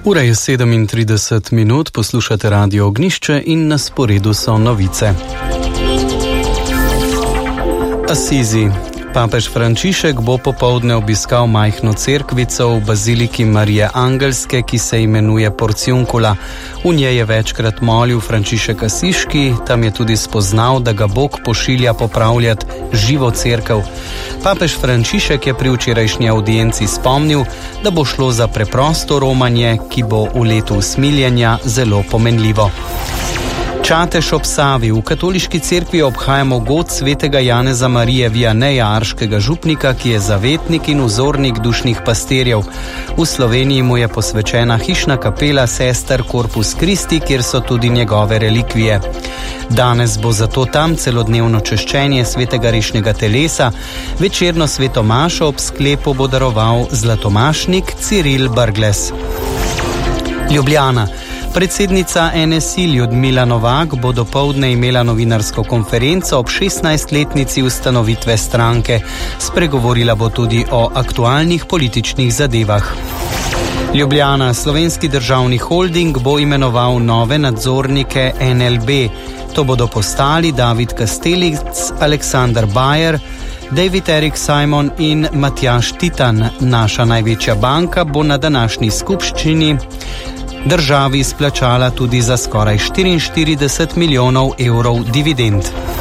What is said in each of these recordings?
Ura je 37 minut, poslušate Radio Ognjišče in na sporedu so novice. Asizi. Papež Frančišek bo popoldne obiskal majhno cerkvico v baziliki Marije Angelske, ki se imenuje Porciuncula. V njej je večkrat molil Frančišek Asiški, tam je tudi spoznal, da ga Bog pošilja popravljati živo cerkev. Papež Frančišek je pri včerajšnji audienci spomnil, da bo šlo za preprosto romanje, ki bo v letu usmiljenja zelo pomenljivo. Čatež ob Savi. V katoliški cerkvi obhajamo god svetega Janeza Marije Vianeja, arškega župnika, ki je zavetnik in vzornik dušnih pastirjev. V Sloveniji mu je posvečena hišna kapela Sester Corpus Christi, kjer so tudi njegove relikvije. Danes bo zato tam celodnevno češčenje svetega rešnjega telesa, večerno sveto mašo ob sklepu bo daroval zlatomašnik Ciril Brglez. Ljubljana. Predsednica NSI Ljudmila Novak bo dopoldne imela novinarsko konferenco ob 16-letnici ustanovitve stranke. Spregovorila bo tudi o aktualnih političnih zadevah. Ljubljana. Slovenski državni holding bo imenoval nove nadzornike NLB. To bodo postali David Kastelic, Aleksander Bajer, David Erik Simon in Matjaž Titan. Naša največja banka bo na današnji skupščini državi izplačala tudi za skoraj 44 milijonov evrov dividend.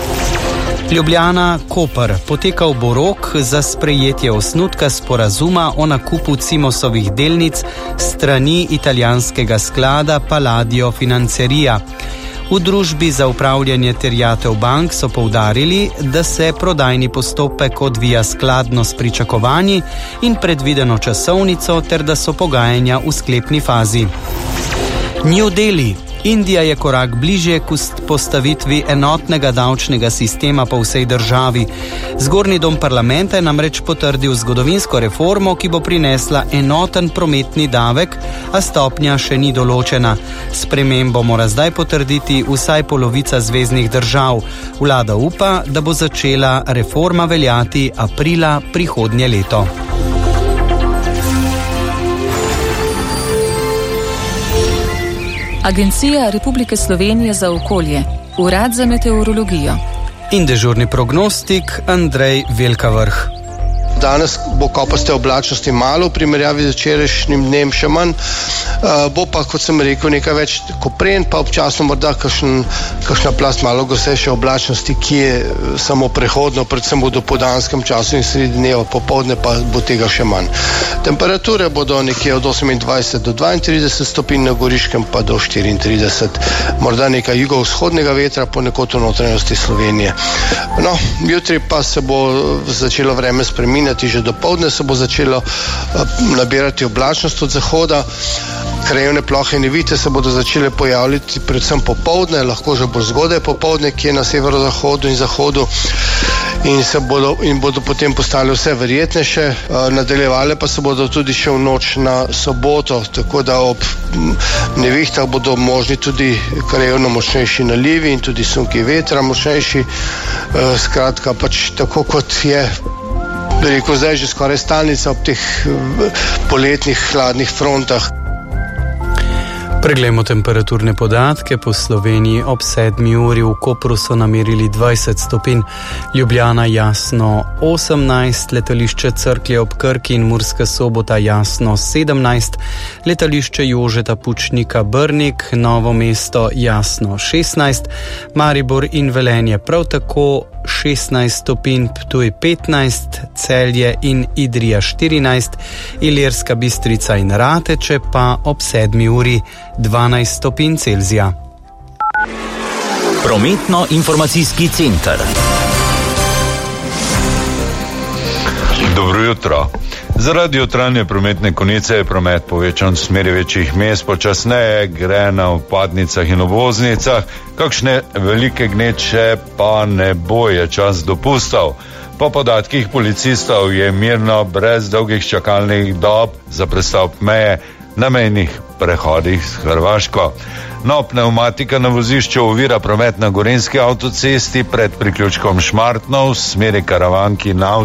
Ljubljana, Koper. Potekal bo rok za sprejetje osnutka sporazuma o nakupu Cimosovih delnic strani italijanskega sklada Palladio Financeria. V družbi za upravljanje terjatev bank so poudarili, da se prodajni postopek odvija skladno s pričakovanji in predvideno časovnico ter da so pogajanja v sklepni fazi. New Delhi. Indija je korak bližje k postavitvi enotnega davčnega sistema po vsej državi. Zgornji dom parlamenta je namreč potrdil zgodovinsko reformo, ki bo prinesla enoten prometni davek, a stopnja še ni določena. Spremembo mora zdaj potrditi vsaj polovica zveznih držav. Vlada upa, da bo začela reforma veljati aprila prihodnje leto. Agencija Republike Slovenije za okolje, Urad za meteorologijo in dežurni prognostik Andrej Velkavrh. Danes bo kopaste oblačnosti malo, v primerjavi z včerajšnjim dnem še manj. Bo pa, kot sem rekel, nekaj več kopren, pa občasno morda kakšna plast malo gostejše oblačnosti, ki je samo prehodno, predvsem v dopoldanskem času in sredi dneva, popoldne pa bo tega še manj. Temperature bodo nekje od 28 do 32 stopinj na Goriškem, pa do 34. Morda nekaj jugovzhodnega vetra, ponekod v notranjosti Slovenije. No, jutri pa se bo začelo vreme spreminjati, že dopoldne se bo začelo nabirati oblačnost od zahoda. Krajevne plohe in nevihte se bodo začele pojavljati predvsem popoldne, lahko že bolj zgodaj popoldne, ki je na severozahodu in zahodu in bodo potem postale vse verjetnejše. Nadaljevale pa se bodo tudi še v noč na soboto, tako da ob nevihtah bodo možni tudi krajevno močnejši nalivi in tudi sunki vetra močnejši. Skratka, pač tako kot je rekel zdaj že skoraj stalnica ob teh poletnih hladnih frontah. Preglejmo temperaturne podatke. Po Sloveniji ob 7 uri v Kopru so namerili 20 stopinj, Ljubljana jasno 18, letališče Cerklje ob Krki in Murska Sobota jasno 17, letališče Jožeta Pučnika Brnik, Novo mesto jasno 16, Maribor in Velenje prav tako 16 stopinj, Ptuj 15, Celje in Idrija 14, Ilirska Bistrica in Rateče pa ob 7 uri 12 stopinj Celzija. Prometno-informacijski center. Dobro jutro. Zaradi otranje prometne konice je promet povečan v smeri večjih mest, počasneje gre na vpadnicah in obvoznicah, kakšne velike gneče pa ne bo, je čas dopustal. Po podatkih policistov je mirno, brez dolgih čakalnih dob za prestop meje na mejnih prehodih s Hrvaško. No, pneumatika na vozišču ovira promet na Gorenjski avtocesti pred priključkom Šmartno v smeri Karavanki na